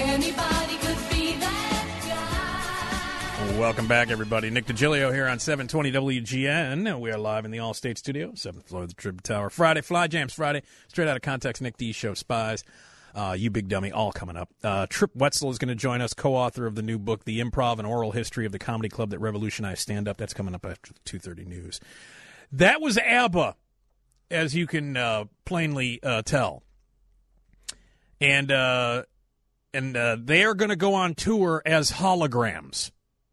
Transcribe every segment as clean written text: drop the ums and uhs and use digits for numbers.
Anybody could be that guy. Welcome back, everybody. Nick DiGilio here on 720 WGN. We are live in the All-State Studio, 7th floor of the Tribune Tower. Friday, Fly Jams Friday. Straight out of context, Nick D. Show Spies. You Big Dummy, all coming up. Trip Wetzel is going to join us, co-author of the new book, The Improv and Oral History of the Comedy Club That Revolutionized Stand-Up. That's coming up after the 2:30 news. That was ABBA, as you can plainly tell. And they are going to go on tour as holograms.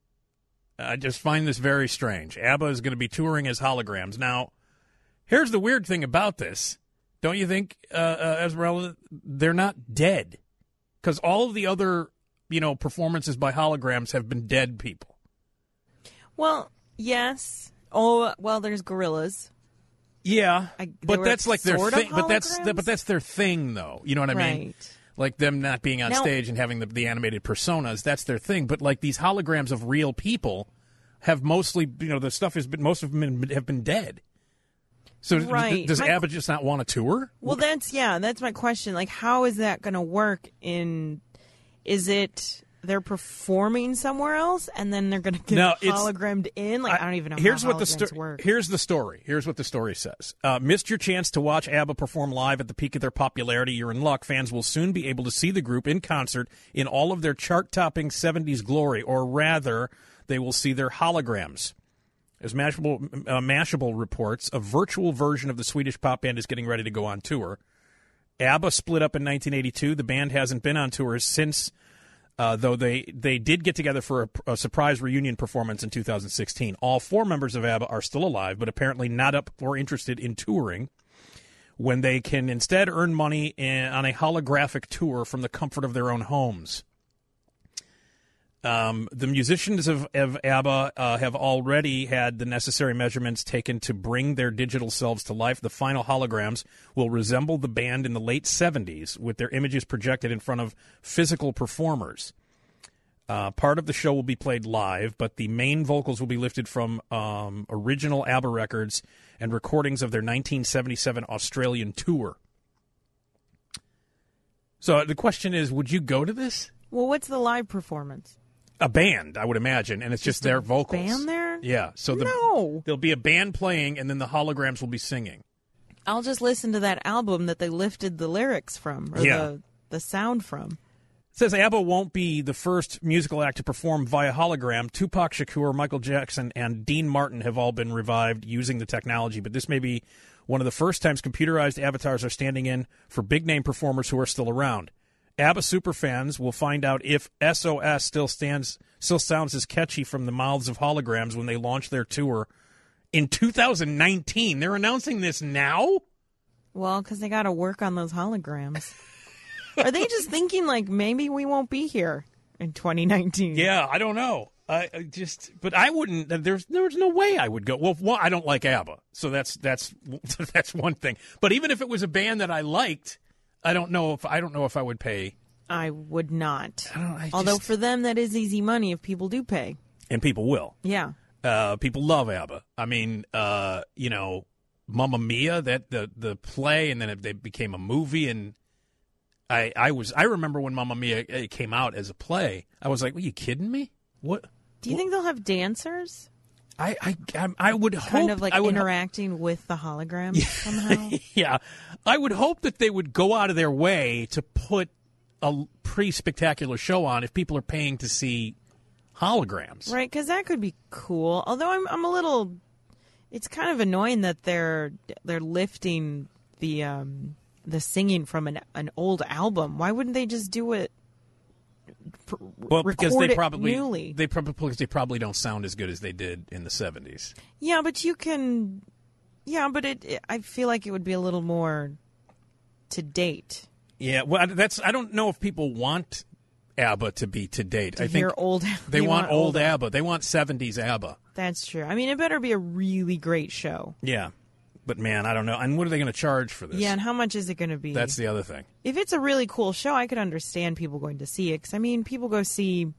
I just find this very strange. ABBA is going to be touring as holograms. Now, here's the weird thing about this. Don't you think, Esmeralda, they're not dead? Because all of the other, performances by holograms have been dead people. Well, yes. Oh, well, there's Gorillaz. Yeah, but that's like their thing. But holograms? that's their thing, though. You know what I mean? Right. Like them not being on Now, stage and having the animated personas. That's their thing. But like these holograms of real people have mostly, the stuff has been, most of them have been dead. So right. Does ABBA just not want to tour? Well, that's my question. Like, how is that going to work is it they're performing somewhere else and then they're going to get hologrammed in? Like, I don't even know how holograms work. Here's the story. Here's what the story says. Missed your chance to watch ABBA perform live at the peak of their popularity? You're in luck. Fans will soon be able to see the group in concert in all of their chart-topping 70s glory, or rather, they will see their holograms. As Mashable reports, a virtual version of the Swedish pop band is getting ready to go on tour. ABBA split up in 1982. The band hasn't been on tour since, though they did get together for a surprise reunion performance in 2016. All four members of ABBA are still alive, but apparently not up or interested in touring, when they can instead earn money on a holographic tour from the comfort of their own homes. The musicians of ABBA have already had the necessary measurements taken to bring their digital selves to life. The final holograms will resemble the band in the late 70s, with their images projected in front of physical performers. Part of the show will be played live, but the main vocals will be lifted from original ABBA records and recordings of their 1977 Australian tour. So the question is, would you go to this? Well, what's the live performance? A band, I would imagine, and it's just their vocals. Band there? Yeah. So there'll be a band playing, and then the holograms will be singing. I'll just listen to that album that they lifted the lyrics from, or the sound from. It says ABBA won't be the first musical act to perform via hologram. Tupac Shakur, Michael Jackson, and Dean Martin have all been revived using the technology, but this may be one of the first times computerized avatars are standing in for big-name performers who are still around. ABBA superfans will find out if SOS still sounds as catchy from the mouths of holograms when they launch their tour in 2019. They're announcing this now? Well, because they got to work on those holograms. Are they just thinking, like, maybe we won't be here in 2019? Yeah, I don't know. But I wouldn't. There's no way I would go. Well, I don't like ABBA, so that's one thing. But even if it was a band that I liked, I don't know if I would pay. I would not. Although for them that is easy money if people do pay. And people will. Yeah. People love ABBA. I mean, Mamma Mia, that the play, and then it became a movie, and I remember when Mamma Mia came out as a play. I was like, "Are you kidding me? What? Do you think they'll have dancers? I would hope, kind of like interacting with the holograms somehow. Yeah, I would hope that they would go out of their way to put a pretty spectacular show on if people are paying to see holograms, right? Because that could be cool. Although I'm a little, it's kind of annoying that they're lifting the singing from an old album. Why wouldn't they just do it? Well, because they probably don't sound as good as they did in the 70s. Yeah, but you can. Yeah, but I feel like it would be a little more to date. Yeah, well, I don't know if people want ABBA to be to date. I think old. They want old ABBA. They want 70s ABBA. That's true. I mean, it better be a really great show. Yeah. But, man, I don't know. And what are they going to charge for this? Yeah, and how much is it going to be? That's the other thing. If it's a really cool show, I could understand people going to see it. Because, I mean, people go see,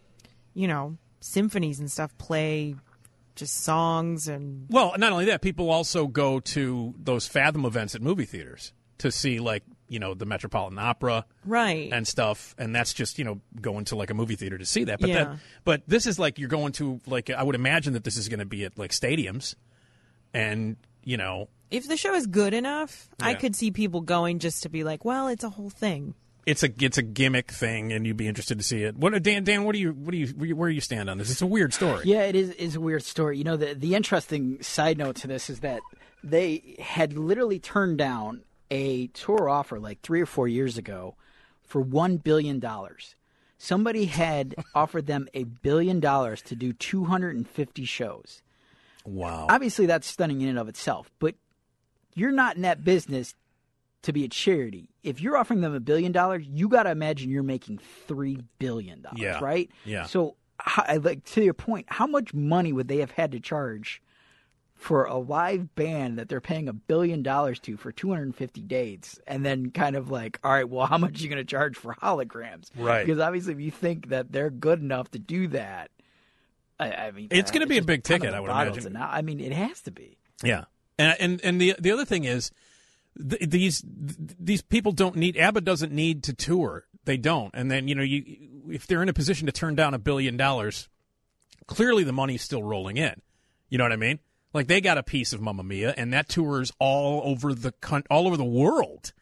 symphonies and stuff play just songs and... Well, not only that, people also go to those Fathom events at movie theaters to see, like, the Metropolitan Opera, right, and stuff, and that's just going to like a movie theater to see that. But but this is like you're going to like I would imagine that this is going to be at like stadiums, and if the show is good enough, I could see people going just to be like, well, it's a whole thing. It's a gimmick thing, and you'd be interested to see it. Dan? Where do you stand on this? It's a weird story. Yeah, it is a weird story. The interesting side note to this is that they had literally turned down a tour offer like 3 or 4 years ago for $1 billion. Somebody had offered them $1 billion to do 250 shows. Wow! Obviously, that's stunning in and of itself, but you're not in that business to be a charity. If you're offering them $1 billion, you got to imagine you're making $3 billion, right? Yeah. So, like to your point, how much money would they have had to charge for a live band that they're paying $1 billion to for 250 dates, and then kind of like, all right, well, how much are you going to charge for holograms? Right. Because obviously, if you think that they're good enough to do that, I mean, it's going to be a big ticket, I would imagine. I mean, it has to be. Yeah, and the other thing is. These people don't need. ABBA doesn't need to tour. They don't. And then if they're in a position to turn down $1 billion, clearly the money's still rolling in. You know what I mean? Like they got a piece of Mamma Mia, and that tours all over the world.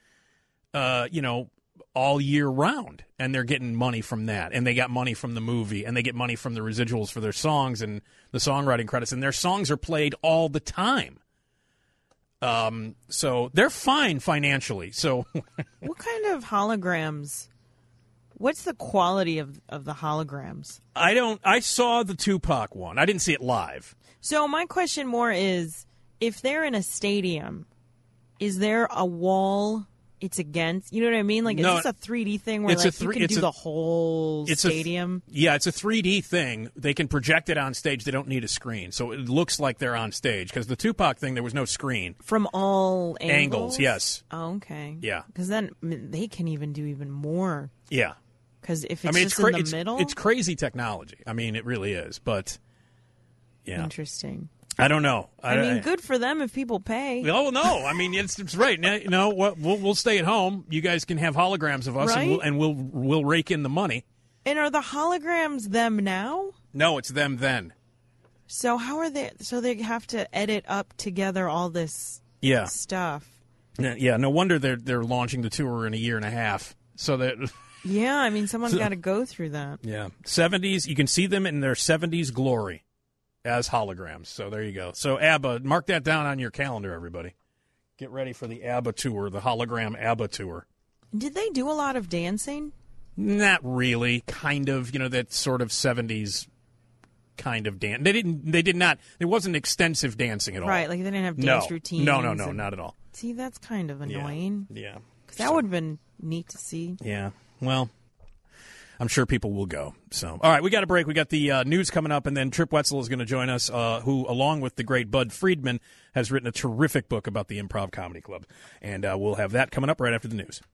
All year round, and they're getting money from that, and they got money from the movie, and they get money from the residuals for their songs and the songwriting credits, and their songs are played all the time. So they're fine financially. So what kind of holograms? What's the quality of the holograms? I saw the Tupac one. I didn't see it live. So my question more is, if they're in a stadium, is there a wall it's against? You know what I mean? Like, is this a 3D thing where you can do the whole stadium? It's a 3D thing. They can project it on stage. They don't need a screen. So it looks like they're on stage. Because the Tupac thing, there was no screen. From all angles? Yes. Oh, okay. Yeah. Because then they can even do even more. Yeah. Because if it's just in the middle? It's crazy technology. I mean, it really is. But, yeah. Interesting. I don't know. I mean, good for them if people pay. Oh, no. I mean, it's right. We'll stay at home. You guys can have holograms of us, right? and we'll rake in the money. And are the holograms them now? No, it's them then. So how are they? So they have to edit up together all this stuff. Yeah, no wonder they're launching the tour in a year and a half. So that. Yeah, I mean, someone's got to go through that. Yeah, 70s. You can see them in their 70s glory. As holograms. So there you go. So ABBA, mark that down on your calendar, everybody. Get ready for the ABBA tour, the hologram ABBA tour. Did they do a lot of dancing? Not really. Kind of. That sort of 70s kind of dance. They did not. There wasn't extensive dancing at all. Right, like they didn't have dance routines. No, not at all. See, that's kind of annoying. Yeah. Because that would have been neat to see. Yeah. Well, I'm sure people will go. So, all right, we got a break. We got the news coming up, and then Trip Wetzel is going to join us, who, along with the great Bud Friedman, has written a terrific book about the Improv Comedy Club. And we'll have that coming up right after the news.